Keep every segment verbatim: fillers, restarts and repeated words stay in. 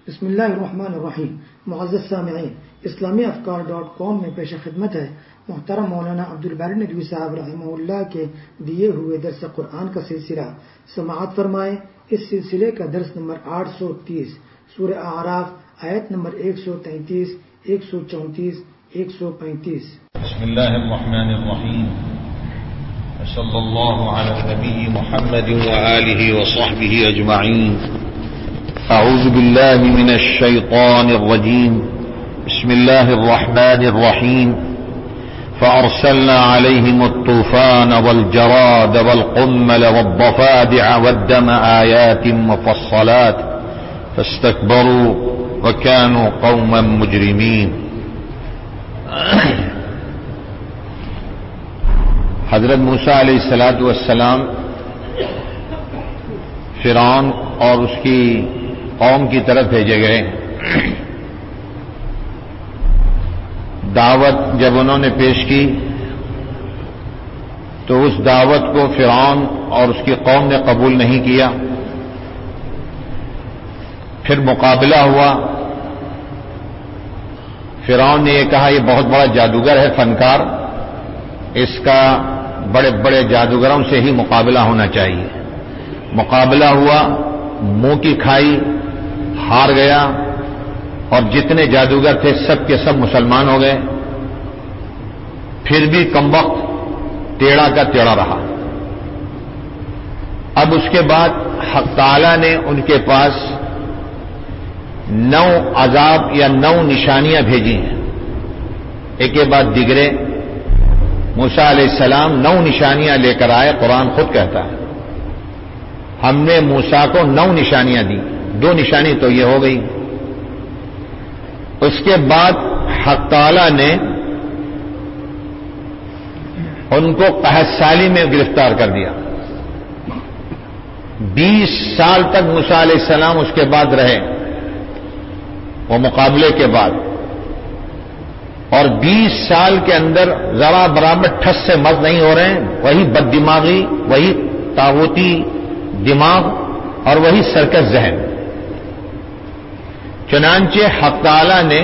بسم اللہ الرحمن الرحیم. معزز سامعین، اسلامی افکار ڈاٹ کام میں پیش خدمت ہے محترم مولانا عبدالباری ندوی صاحب رحمہ اللہ کے دیے ہوئے درس قرآن کا سلسلہ. سماعت فرمائیں. اس سلسلے کا درس نمبر آٹھ سو تیس، سورہ اعراف، آیت نمبر ایک سو تینتیس، ایک سو چونتیس، ایک سو پینتیس. بسم اللہ الرحمن الرحیم. صلی اللہ علی نبی محمد وآلہ وصحبہ اجمعین. اعوذ باللہ من الشیطان الرجیم. بسم اللہ الرحمن الرحیم. فأرسلنا عليهم الطوفان والجراد والقمل والضفادع والدم آيات مفصلات فاستكبروا وكانوا قوما مجرمين. حضرت موسیٰ علیہ الصلوۃ والسلام فرعون اور اس کی قوم کی طرف بھیجے گئے. دعوت جب انہوں نے پیش کی تو اس دعوت کو فرعون اور اس کی قوم نے قبول نہیں کیا. پھر مقابلہ ہوا. فرعون نے یہ کہا یہ بہت بڑا جادوگر ہے، فنکار، اس کا بڑے بڑے جادوگروں سے ہی مقابلہ ہونا چاہیے. مقابلہ ہوا، منہ کی کھائی، ہار گیا، اور جتنے جادوگر تھے سب کے سب مسلمان ہو گئے. پھر بھی کمبخت ٹیڑھا کا ٹیڑھا رہا. اب اس کے بعد حق تعالی نے ان کے پاس نو عذاب یا نو نشانیاں بھیجی ہیں، ایک کے بعد دیگرے. موسیٰ علیہ السلام نو نشانیاں لے کر آئے. قرآن خود کہتا ہے ہم نے موسیٰ کو نو نشانیاں دی. دو نشانی تو یہ ہو گئی. اس کے بعد حق تعالی نے ان کو قحط سالی میں گرفتار کر دیا. بیس سال تک موسیٰ علیہ السلام اس کے بعد رہے، وہ مقابلے کے بعد. اور بیس سال کے اندر ذرا برابر ٹھس سے مز نہیں ہو رہے ہیں. وہی بد دماغی، وہی طاغوتی دماغ اور وہی سرکش ذہن. چنانچہ حق تعالی نے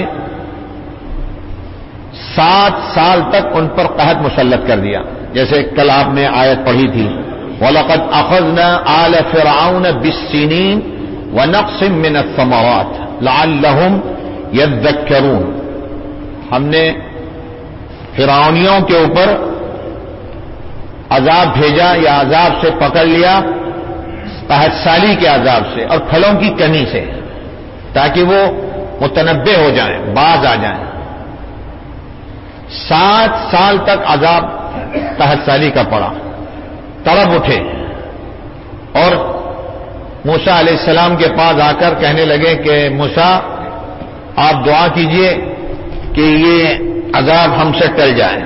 سات سال تک ان پر قحط مسلط کر دیا. جیسے کل آپ نے آیت پڑھی تھی وَلَقَدْ أَخَذْنَا آلَ فِرْعَوْنَ بِالسِّنِينَ وَنَقْصٍ مِّنَ الثَّمَرَاتِ لَعَلَّهُمْ يَذَّكَّرُونَ. ہم نے فرعونیوں کے اوپر عذاب بھیجا یا عذاب سے پکڑ لیا، قحط سالی کے عذاب سے اور پھلوں کی کمی سے، تاکہ وہ متنبع ہو جائیں، باز آ جائیں. سات سال تک عذاب قحط سالی کا پڑا. تڑپ اٹھے اور موسیٰ علیہ السلام کے پاس آ کر کہنے لگے کہ موسیٰ آپ دعا کیجئے کہ یہ عذاب ہم سے ٹل جائے.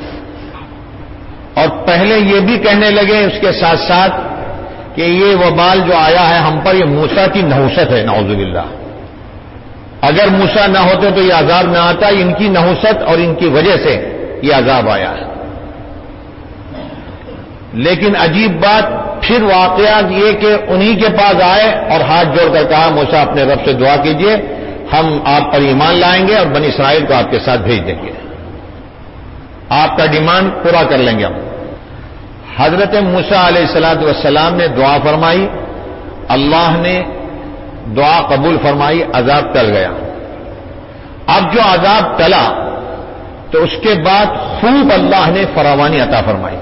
اور پہلے یہ بھی کہنے لگے اس کے ساتھ ساتھ کہ یہ وبال جو آیا ہے ہم پر یہ موسیٰ کی نحوست ہے، نعوذ باللہ. اگر موسیٰ نہ ہوتے تو یہ عذاب نہ آتا. ان کی نحوست اور ان کی وجہ سے یہ عذاب آیا ہے. لیکن عجیب بات پھر واقعہ یہ کہ انہی کے پاس آئے اور ہاتھ جوڑ کر کہا موسیٰ اپنے رب سے دعا کیجئے، ہم آپ پر ایمان لائیں گے اور بنی اسرائیل کو آپ کے ساتھ بھیج دیں گے، آپ کا ڈیمانڈ پورا کر لیں گے ہم. حضرت موسیٰ علیہ الصلوۃ والسلام نے دعا فرمائی، اللہ نے دعا قبول فرمائی، عذاب ٹل گیا. اب جو عذاب ٹلا تو اس کے بعد خوب اللہ نے فراوانی عطا فرمائی،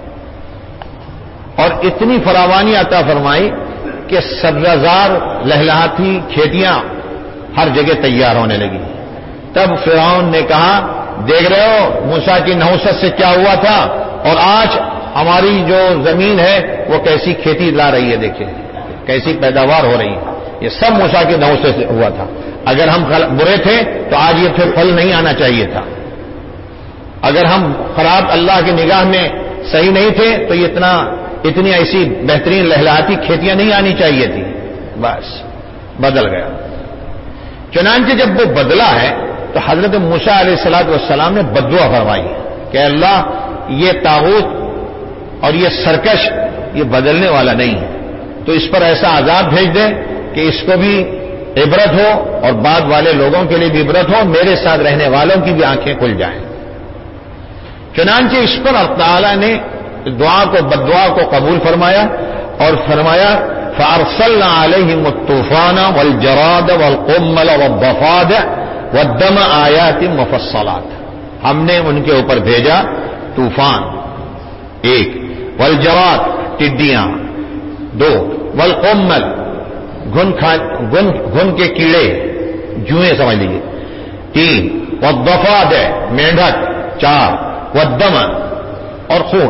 اور اتنی فراوانی عطا فرمائی کہ سبززار لہلہاتی کھیتیاں ہر جگہ تیار ہونے لگی. تب فرعون نے کہا دیکھ رہے ہو موسیٰ کی نحوست سے کیا ہوا تھا، اور آج ہماری جو زمین ہے وہ کیسی کھیتی لا رہی ہے، دیکھیں کیسی پیداوار ہو رہی ہے. یہ سب موسیٰ کی نحوست سے ہوا تھا. اگر ہم برے تھے تو آج یہ پھر پھل نہیں آنا چاہیے تھا. اگر ہم خراب اللہ کی نگاہ میں صحیح نہیں تھے تو یہ اتنا اتنی ایسی بہترین لہلاتی کھیتیاں نہیں آنی چاہیے تھی. بس بدل گیا. چنانچہ جب وہ بدلا ہے تو حضرت موسیٰ علیہ الصلوۃ والسلام نے بددعا فرمائی کہ اللہ یہ طاغوت اور یہ سرکش یہ بدلنے والا نہیں ہے، تو اس پر ایسا عذاب بھیج دے کہ اس کو بھی عبرت ہو اور بعد والے لوگوں کے لیے بھی عبرت ہو، میرے ساتھ رہنے والوں کی بھی آنکھیں کھل جائیں۔ چنانچہ اس پر اللہ تعالیٰ نے دعا کو بددعا کو قبول فرمایا اور فرمایا فَأَرْسَلْنَا عَلَيْهِمُ الطُّوفَانَ وَالْجَرَادَ وَالْقُمَّلَ وَالضَّفَادِعَ وَالدَّمَ آيَاتٍ مُفَصَّلَاتٍ، ہم نے ان کے اوپر بھیجا طوفان ایک، والجراد ٹڈیاں دو، والقمل گھن گھن گھن کے کیڑے جوئیں سمجھ لیجیے تین، والضفادع مینڈک چار، والدم اور خون،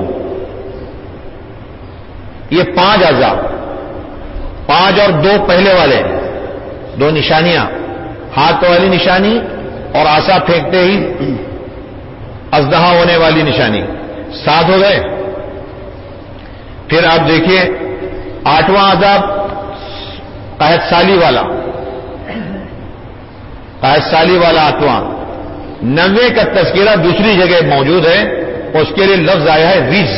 یہ پانچ عذاب، پانچ اور دو پہلے والے دو نشانیاں، ہاتھ والی نشانی اور آسا پھینکتے ہی اژدہا ہونے والی نشانی، سات ہو گئے۔ پھر آپ دیکھیے آٹھواں عذاب قحط سالی والا، قحط سالی والا آٹھواں، نوے کا تذکرہ دوسری جگہ موجود ہے، اس کے لیے لفظ آیا ہے رجز۔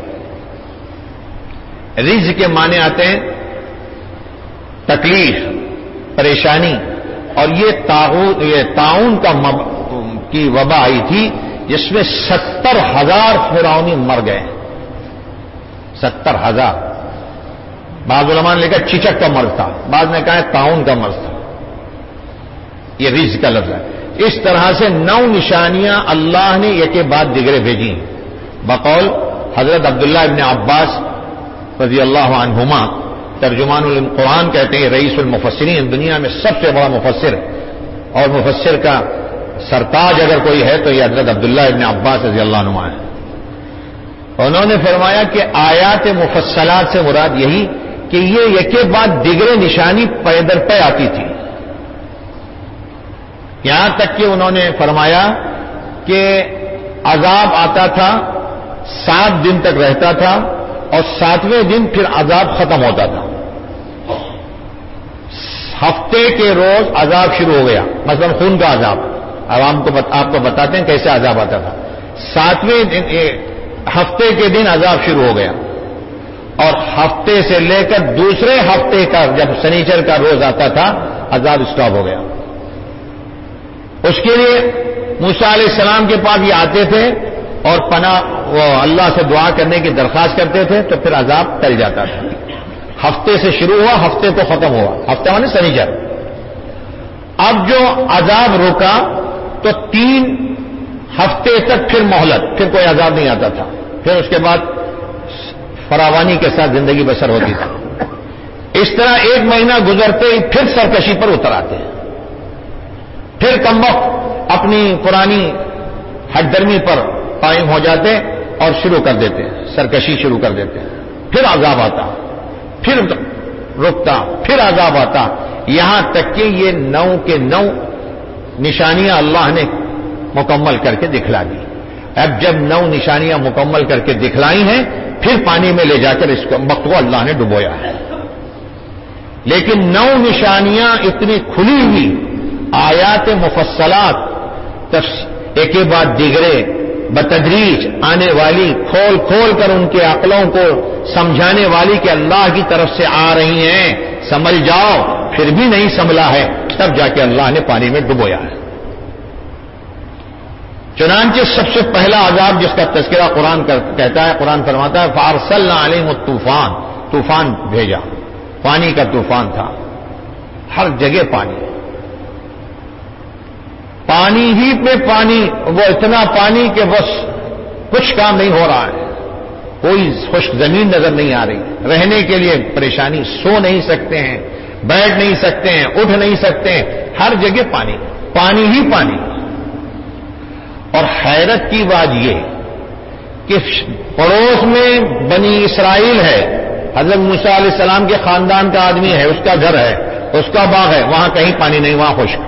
رجز کے معنی آتے ہیں تکلیف، پریشانی، اور یہ طاعون کا مب... کی وبا آئی تھی جس میں ستر ہزار فرعونی مر گئے، ستر ہزار۔ بعض علماء نے لکھا چچک کا مرض تھا، بعض نے کہا طاعون کا مرض تھا، یہ رجز کا لفظ ہے۔ اس طرح سے نو نشانیاں اللہ نے ایک کے بعد دیگرے بھیجی ہیں، بقول حضرت عبداللہ ابن عباس رضی اللہ عنہما، ترجمان القرآن کہتے ہیں رئیس المفسرین، دنیا میں سب سے بڑا مفسر اور مفسر کا سرتاج اگر کوئی ہے تو یہ حضرت عبداللہ ابن عباس رضی اللہ عنہ ہے۔ انہوں نے فرمایا کہ آیات مفصلات سے مراد یہی کہ یہ ایک کے بعد دیگرے نشانی پے در پے آتی تھی، یہاں تک کہ انہوں نے فرمایا کہ عذاب آتا تھا، سات دن تک رہتا تھا اور ساتویں دن پھر عذاب ختم ہوتا تھا۔ ہفتے کے روز عذاب شروع ہو گیا، مثلا خون کا عذاب، اب ہم کو آپ کو بتاتے ہیں کیسے عذاب آتا تھا۔ ساتویں دن ہفتے کے دن عذاب شروع ہو گیا، اور ہفتے سے لے کر دوسرے ہفتے کا جب سنیچر کا روز آتا تھا عذاب اسٹاپ ہو گیا۔ اس کے لیے موسیٰ علیہ السلام کے پاس یہ آتے تھے اور پناہ وہ اللہ سے دعا کرنے کی درخواست کرتے تھے تو پھر عذاب ٹل جاتا تھا۔ ہفتے سے شروع ہوا، ہفتے کو ختم ہوا، ہفتے مانے سنیچر۔ اب جو عذاب رکا تو تین ہفتے تک پھر مہلت، پھر کوئی عذاب نہیں آتا تھا، پھر اس کے بعد فراوانی کے ساتھ زندگی بسر ہوتی تھی۔ اس طرح ایک مہینہ گزرتے ہی پھر سرکشی پر اتر آتے ہیں، پھر کمبخت اپنی پرانی ہٹ درمی پر قائم ہو جاتے اور شروع کر دیتے ہیں، سرکشی شروع کر دیتے ہیں، پھر عذاب آتا، پھر رکتا، پھر عذاب آتا، یہاں تک کہ یہ نو کے نو نشانیاں اللہ نے مکمل کر کے دکھلا دی۔ اب جب نو نشانیاں مکمل کر کے دکھلائی ہیں پھر پانی میں لے جا کر اس وقت کو اللہ نے ڈبویا ہے۔ لیکن نو نشانیاں اتنی کھلی ہوئی آیات مفصلات ایک کے بعد دیگرے بتدریج آنے والی، کھول کھول کر ان کے عقلوں کو سمجھانے والی کہ اللہ کی طرف سے آ رہی ہیں، سمجھ جاؤ، پھر بھی نہیں سنبھلا ہے، تب جا کے اللہ نے پانی میں ڈبویا ہے۔ چنانچہ سب سے پہلا عذاب جس کا تذکرہ قرآن کہتا ہے، قرآن فرماتا ہے فَأَرْسَلْنَا عَلَيْهِمُ الطُّوفَانَ، طوفان بھیجا، پانی کا طوفان تھا، ہر جگہ پانی، پانی ہی پہ پانی، وہ اتنا پانی کہ بس کچھ کام نہیں ہو رہا ہے، کوئی خشک زمین نظر نہیں آ رہی، رہنے کے لیے پریشانی، سو نہیں سکتے ہیں، بیٹھ نہیں سکتے ہیں، اٹھ نہیں سکتے ہیں، ہر جگہ پانی، پانی ہی پانی۔ اور حیرت کی بات یہ کہ پڑوس میں بنی اسرائیل ہے، حضرت موسیٰ علیہ السلام کے خاندان کا آدمی ہے، اس کا گھر ہے، اس کا باغ ہے، وہاں کہیں پانی نہیں، وہاں خشک۔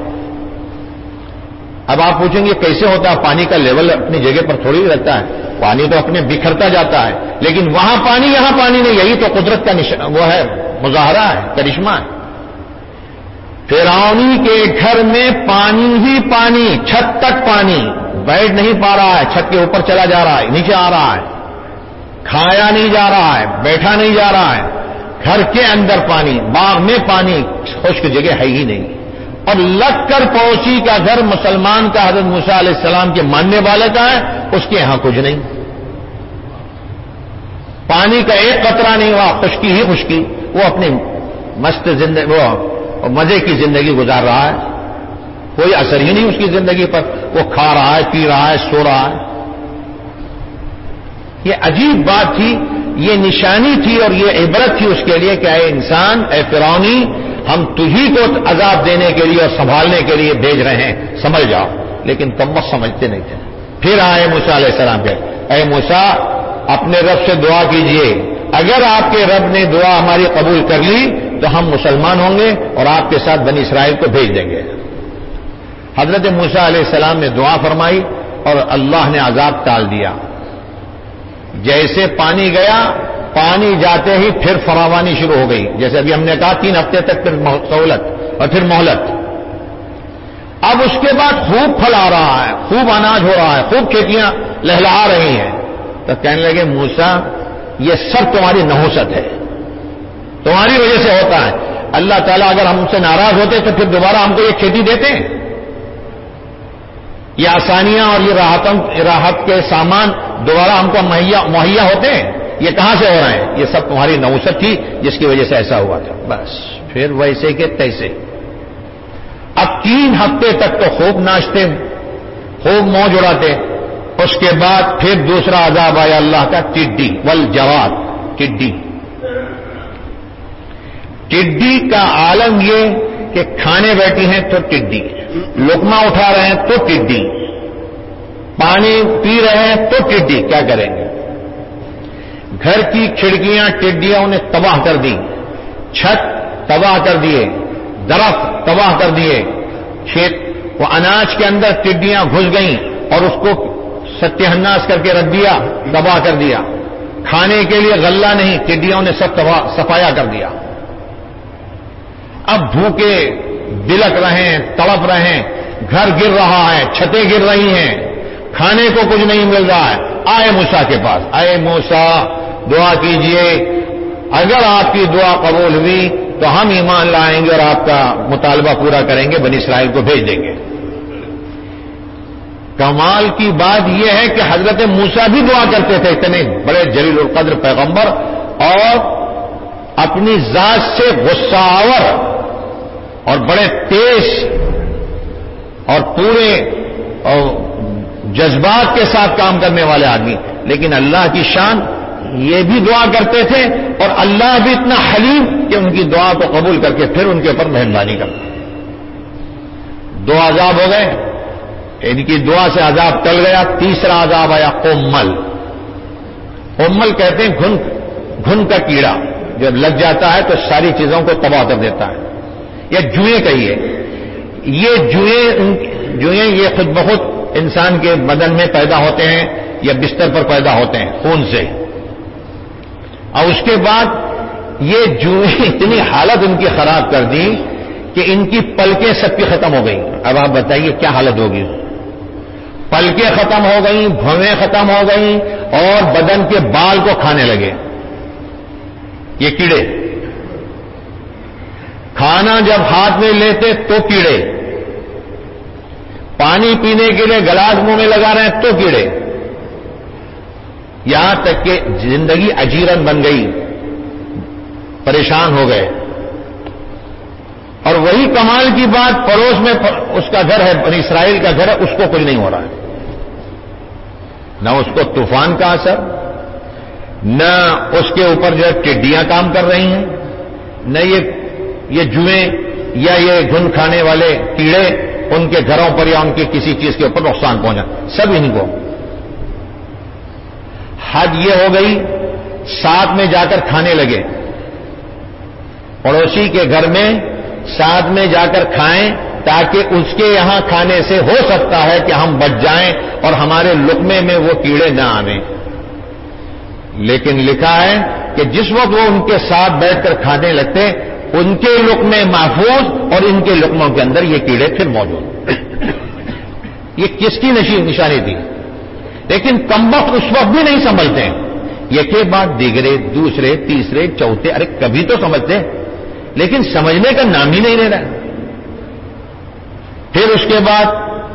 اب آپ پوچھیں گے کیسے ہوتا ہے؟ پانی کا لیول اپنی جگہ پر تھوڑی رہتا ہے، پانی تو اپنے بکھرتا جاتا ہے، لیکن وہاں پانی یہاں پانی نہیں، یہی تو قدرت کا وہ ہے، مظاہرہ ہے، کرشمہ ہے۔ فرعونی کے گھر میں پانی ہی پانی، چھت تک پانی، بیٹھ نہیں پا رہا ہے، چھت کے اوپر چلا جا رہا ہے، نیچے آ رہا ہے، کھایا نہیں جا رہا ہے، بیٹھا نہیں جا رہا ہے، گھر کے اندر پانی، باغ میں پانی، خشک جگہ ہے ہی نہیں، اور لگ کر پڑوسی کا گھر مسلمان کا حضرت موسیٰ علیہ السلام کے ماننے والے کا ہے، اس کے یہاں کچھ نہیں، پانی کا ایک قطرہ نہیں ہوا، خشکی ہی خشکی، وہ اپنی مست زندگی، وہ مزے کی زندگی گزار رہا ہے، کوئی اثر ہی نہیں اس کی زندگی پر، وہ کھا رہا ہے، پی رہا ہے، سو رہا ہے۔ یہ عجیب بات تھی، یہ نشانی تھی اور یہ عبرت تھی اس کے لیے کہ اے انسان، اے فرعونی، ہم تجھی کو عذاب دینے کے لیے اور سنبھالنے کے لیے بھیج رہے ہیں، سمجھ جاؤ، لیکن تم بس سمجھتے نہیں تھے۔ پھر آئے موسیٰ علیہ السلام کے، اے موسیٰ اپنے رب سے دعا کیجئے، اگر آپ کے رب نے دعا ہماری قبول کر لی تو ہم مسلمان ہوں گے اور آپ کے ساتھ بنی اسرائیل کو بھیج دیں گے۔ حضرت موسیٰ علیہ السلام نے دعا فرمائی اور اللہ نے عذاب ٹال دیا۔ جیسے پانی گیا، پانی جاتے ہی پھر فراوانی شروع ہو گئی، جیسے ابھی ہم نے کہا تین ہفتے تک پھر سہولت اور پھر مہلت۔ اب اس کے بعد خوب پھل آ رہا ہے، خوب اناج ہو رہا ہے، خوب کھیتیاں لہلہا رہی ہیں، تو کہنے لگے موسیٰ یہ سب تمہاری نحوست ہے، تمہاری وجہ سے ہوتا ہے، اللہ تعالیٰ اگر ہم سے ناراض ہوتے تو پھر دوبارہ ہم کو یہ کھیتی دیتے ہیں؟ یہ آسانیاں اور یہ راحتوں راحت کے سامان دوبارہ ہم کو مہیا ہوتے ہیں؟ یہ کہاں سے ہو رہے ہیں؟ یہ سب تمہاری نحوست تھی جس کی وجہ سے ایسا ہوا تھا۔ بس پھر ویسے کے تیسے، اب تین ہفتے تک تو خوب ناچتے، خوب موج اڑاتے، اس کے بعد پھر دوسرا عذاب آیا اللہ کا، ٹڈی والجواد، ٹڈی۔ ٹڈی کا عالم یہ کہ کھانے بیٹھی ہیں تو ٹڈی، لقمہ اٹھا رہے ہیں تو ٹڈی، پانی پی رہے ہیں تو ٹڈی، کیا کریں گے؟ گھر کی کھڑکیاں ٹڈیوں نے تباہ کر دی، چھت تباہ کر دیے، درخت تباہ کر دیے، کھیت وہ اناج کے اندر ٹڈیاں گھس گئیں اور اس کو ستیہناس کر کے رکھ دیا، تباہ کر دیا، کھانے کے لیے غلہ نہیں، ٹڈیوں نے سب صفایا کر دیا۔ اب بھوکے بلک رہے ہیں، تڑپ رہے ہیں، گھر گر رہا ہے، چھتیں گر رہی ہیں، کھانے کو کچھ نہیں مل رہا ہے۔ آئے موسیٰ کے پاس، اے موسیٰ دعا کیجئے، اگر آپ کی دعا قبول ہوئی تو ہم ایمان لائیں گے اور آپ کا مطالبہ پورا کریں گے، بنی اسرائیل کو بھیج دیں گے۔ کمال کی بات یہ ہے کہ حضرت موسیٰ بھی دعا کرتے تھے، اتنے بڑے جلیل القدر پیغمبر، اور اپنی ذات سے غصہ آور اور بڑے تیز اور پورے اور جذبات کے ساتھ کام کرنے والے آدمی، لیکن اللہ کی شان، یہ بھی دعا کرتے تھے اور اللہ بھی اتنا حلیم کہ ان کی دعا کو قبول کر کے پھر ان کے اوپر مہربانی کرتے۔ دو عذاب ہو گئے، ان کی دعا سے عذاب ٹل گیا، تیسرا عذاب آیا قمل۔ قمل کہتے ہیں گھن گھن کا کیڑا، جب لگ جاتا ہے تو ساری چیزوں کو تباہ کر دیتا ہے، یا جوئیں کہیے، یہ جوئیں جوئیں یہ خود بخود انسان کے بدن میں پیدا ہوتے ہیں یا بستر پر پیدا ہوتے ہیں خون سے، اور اس کے بعد یہ جوئیں اتنی حالت ان کی خراب کر دی کہ ان کی پلکیں سب کی ختم ہو گئیں۔ اب آپ بتائیے کیا حالت ہوگی؟ پلکیں ختم ہو گئیں، بھویں ختم ہو گئیں، اور بدن کے بال کو کھانے لگے یہ کیڑے۔ کھانا جب ہاتھ میں لیتے تو کیڑے، پانی پینے کے لیے گلاس منہ میں لگا رہے ہیں تو کیڑے، یہاں تک کہ زندگی اجیرن بن گئی، پریشان ہو گئے۔ اور وہی کمال کی بات، پڑوس میں اس کا گھر ہے، بنی اسرائیل کا گھر ہے، اس کو کچھ نہیں ہو رہا ہے، نہ اس کو طوفان کا اثر، نہ اس کے اوپر جو ہے ٹڈیاں کام کر رہی ہیں، نہ یہ یہ جوئیں یا یہ گھن کھانے والے کیڑے ان کے گھروں پر یا ان کی کسی چیز کے اوپر نقصان پہنچا، سب ان کو۔ حد یہ ہو گئی، ساتھ میں جا کر کھانے لگے، پڑوسی کے گھر میں ساتھ میں جا کر کھائیں تاکہ اس کے یہاں کھانے سے ہو سکتا ہے کہ ہم بچ جائیں اور ہمارے لقمے میں وہ کیڑے نہ آویں۔ لیکن لکھا ہے کہ جس وقت وہ ان کے ساتھ بیٹھ کر کھانے لگتے، ان کے لقمے محفوظ اور ان کے لقموں کے اندر یہ کیڑے پھر موجود۔ یہ کس کی نشانی تھی؟ لیکن کمبخت اس وقت بھی نہیں سنبھلتے یہ کے بعد دیگرے دوسرے تیسرے چوتھے، ارے کبھی تو سمجھتے، لیکن سمجھنے کا نام ہی نہیں لے رہا۔ پھر اس کے بعد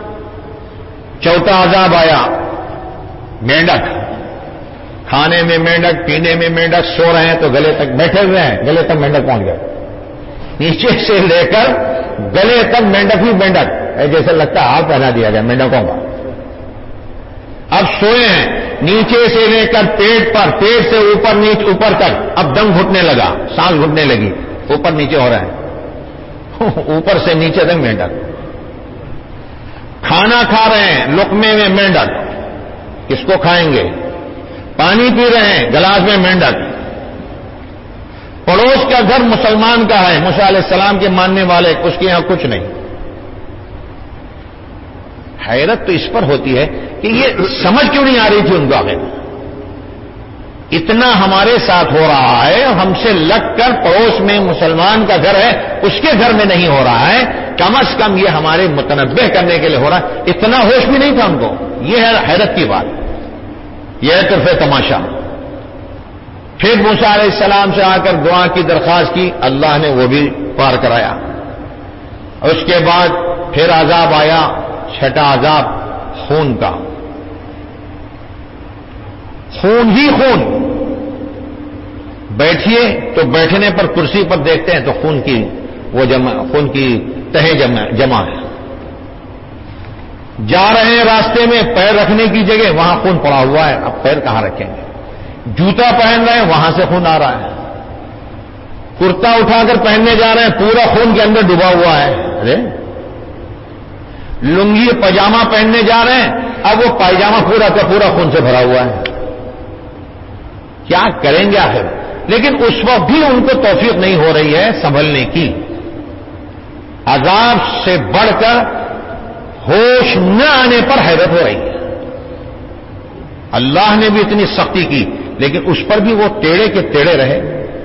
چوتھا عذاب آیا، مینڈک، کھانے میں مینڈک، پینے میں مینڈک، سو رہے ہیں تو گلے تک بیٹھے ہوئے ہیں، گلے تک مینڈک پہنچ گئے، نیچے سے لے کر گلے تک مینڈک ہی مینڈک، جیسے لگتا ہے ہاتھ پہنا دیا گیا مینڈکوں کا۔ اب سوئے ہیں، نیچے سے لے کر پیٹ پر، پیٹ سے اوپر نیچے اوپر تک، اب دم گھٹنے لگا، سانس گھٹنے لگی، اوپر نیچے ہو رہا ہے، اوپر سے نیچے تک مینڈک۔ کھانا کھا رہے ہیں، لقمے میں مینڈک، کس کو کھائیں گے؟ پانی پی رہے ہیں، گلاس میں مینڈک۔ پڑوس کا گھر مسلمان کا ہے، موسیٰ علیہ السلام کے ماننے والے، اس کے یہاں کچھ نہیں۔ حیرت تو اس پر ہوتی ہے کہ یہ سمجھ کیوں نہیں آ رہی تھی ان کو آگے، اتنا ہمارے ساتھ ہو رہا ہے، ہم سے لگ کر پڑوس میں مسلمان کا گھر ہے، اس کے گھر میں نہیں ہو رہا ہے، کم از کم یہ ہمارے متنبہ کرنے کے لیے ہو رہا ہے، اتنا ہوش بھی نہیں تھا ان کو۔ یہ ہے حیرت کی بات، یہ ہے طرف تماشا۔ پھر موسیٰ علیہ السلام سے آ کر دعا کی درخواست کی، اللہ نے وہ بھی پار کرایا۔ اس کے بعد پھر عذاب آیا، چھٹا عذاب خون کا، خون ہی خون۔ بیٹھیے تو بیٹھنے پر کرسی پر دیکھتے ہیں تو خون کی وہ جمع، خون کی تہیں جمع جمع ہے۔ جا رہے ہیں راستے میں، پیر رکھنے کی جگہ وہاں خون پڑا ہوا ہے، اب پیر کہاں رکھیں گے؟ جوتا پہن رہے ہیں، وہاں سے خون آ رہا ہے۔ کرتا اٹھا کر پہننے جا رہے ہیں، پورا خون کے اندر ڈوبا ہوا ہے۔ ارے لنگی پاجامہ پہننے جا رہے ہیں، اب وہ پائجامہ پورا کا پورا خون سے بھرا ہوا ہے۔ کیا کریں گے آخر؟ لیکن اس وقت بھی ان کو توفیق نہیں ہو رہی ہے سنبھلنے کی۔ عذاب سے بڑھ کر ہوش نہ آنے پر حیرت ہو رہی ہے۔ اللہ نے بھی اتنی سختی کی، لیکن اس پر بھی وہ ٹیڑے کے ٹیڑے رہے۔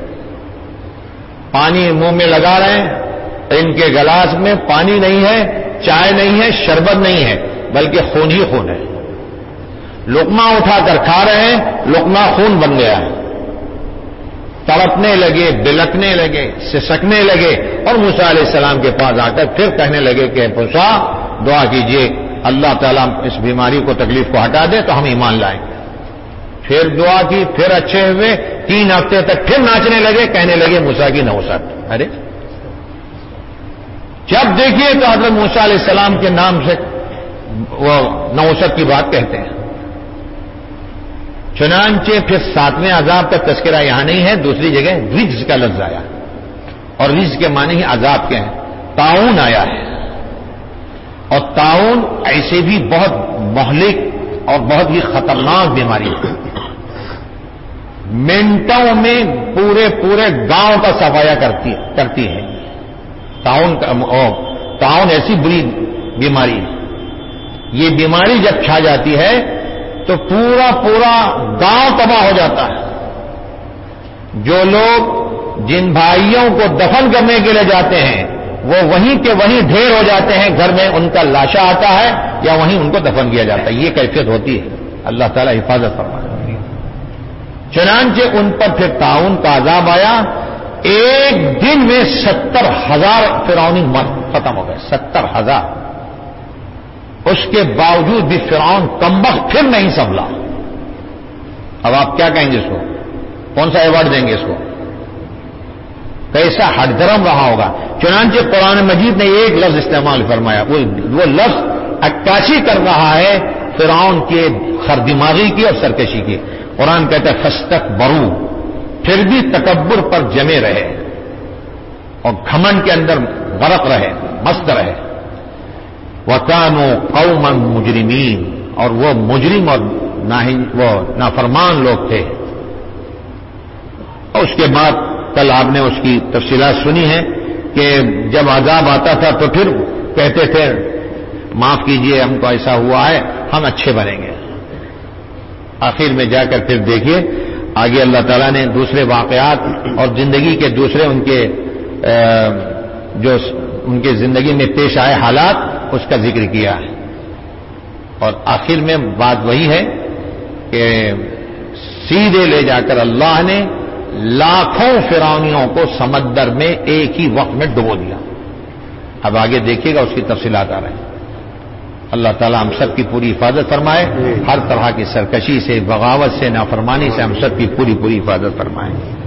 پانی منہ میں لگا رہے ہیں، ان کے گلاس میں پانی نہیں ہے، چائے نہیں ہے، شربت نہیں ہے، بلکہ خون ہی خون ہے۔ لقمہ اٹھا کر کھا رہے ہیں، لقمہ خون بن گیا ہے۔ تڑپنے لگے، بلکنے لگے، سسکنے لگے، اور موسیٰ علیہ السلام کے پاس آ کر پھر کہنے لگے کہ موسیٰ دعا کیجئے اللہ تعالیٰ اس بیماری کو، تکلیف کو ہٹا دے تو ہم ایمان لائیں گے۔ پھر دعا کی، پھر اچھے ہوئے، تین ہفتے تک پھر ناچنے لگے، کہنے لگے موسیٰ کی نحوست۔ ارے جب دیکھیے تو حضرت موسیٰ علیہ السلام کے نام سے وہ نحوست کی بات کہتے ہیں۔ چنانچہ پھر ساتویں عذاب کا تذکرہ یہاں نہیں ہے، دوسری جگہ رجز کا لفظ آیا، اور رجز کے معنی ہی عذاب کے ہیں۔ طاعون آیا ہے، اور طاعون ایسے بھی بہت مہلک اور بہت ہی خطرناک بیماری ہے۔ منٹوں میں پورے پورے گاؤں کا صفایا کرتی کرتی ہے۔ طاعون طاعون ایسی بری بیماری ہے، یہ بیماری جب چھا جاتی ہے تو پورا پورا گاؤں تباہ ہو جاتا ہے۔ جو لوگ جن بھائیوں کو دفن کرنے کے لیے جاتے ہیں وہ وہیں کے وہیں ڈھیر ہو جاتے ہیں، گھر میں ان کا لاشا آتا ہے یا وہیں ان کو دفن کیا جاتا ہے۔ یہ کیفیت ہوتی ہے، اللہ تعالیٰ حفاظت فرمائے۔ چنانچہ ان پر پھر طاعون کا عذاب آیا، ایک دن میں ستر ہزار فرعونی مر ختم ہو گئے، ستر ہزار۔ اس کے باوجود بھی فرعون کمبخت پھر نہیں سنبھلا۔ اب آپ کیا کہیں گے اس کو؟ کون سا ایوارڈ دیں گے اس کو؟ کیسا ہٹ دھرم رہا ہوگا۔ چنانچہ قرآن مجید نے ایک لفظ استعمال فرمایا، وہ لفظ عکاسی کر رہا ہے فرعون کے خردماغی کی اور سرکشی کی۔ قرآن کہتا ہے فاستکبروا، پھر بھی تکبر پر جمے رہے اور گھمنڈ کے اندر غرق رہے، مست رہے۔ وَكَانُوا قَوْمًا مُجْرِمِينَ، اور وہ مجرم اور وہ نافرمان لوگ تھے۔ اور اس کے بعد کل آپ نے اس کی تفصیلات سنی ہیں کہ جب عذاب آتا تھا تو پھر کہتے تھے معاف کیجئے ہم کو ایسا ہوا ہے، ہم اچھے بنیں گے۔ آخر میں جا کر پھر دیکھیے آگے اللہ تعالیٰ نے دوسرے واقعات اور زندگی کے دوسرے ان کے جو ان کے زندگی میں پیش آئے حالات اس کا ذکر کیا ہے، اور آخر میں بات وہی ہے کہ سیدھے لے جا کر اللہ نے لاکھوں فرعونیوں کو سمندر میں ایک ہی وقت میں ڈبو دیا. اب آگے دیکھیے گا اس کی تفصیلات آ رہے ہیں. اللہ تعالیٰ ہم سب کی پوری حفاظت فرمائے, ہر طرح کی سرکشی سے, بغاوت سے, نافرمانی سے ہم سب کی پوری پوری حفاظت فرمائے.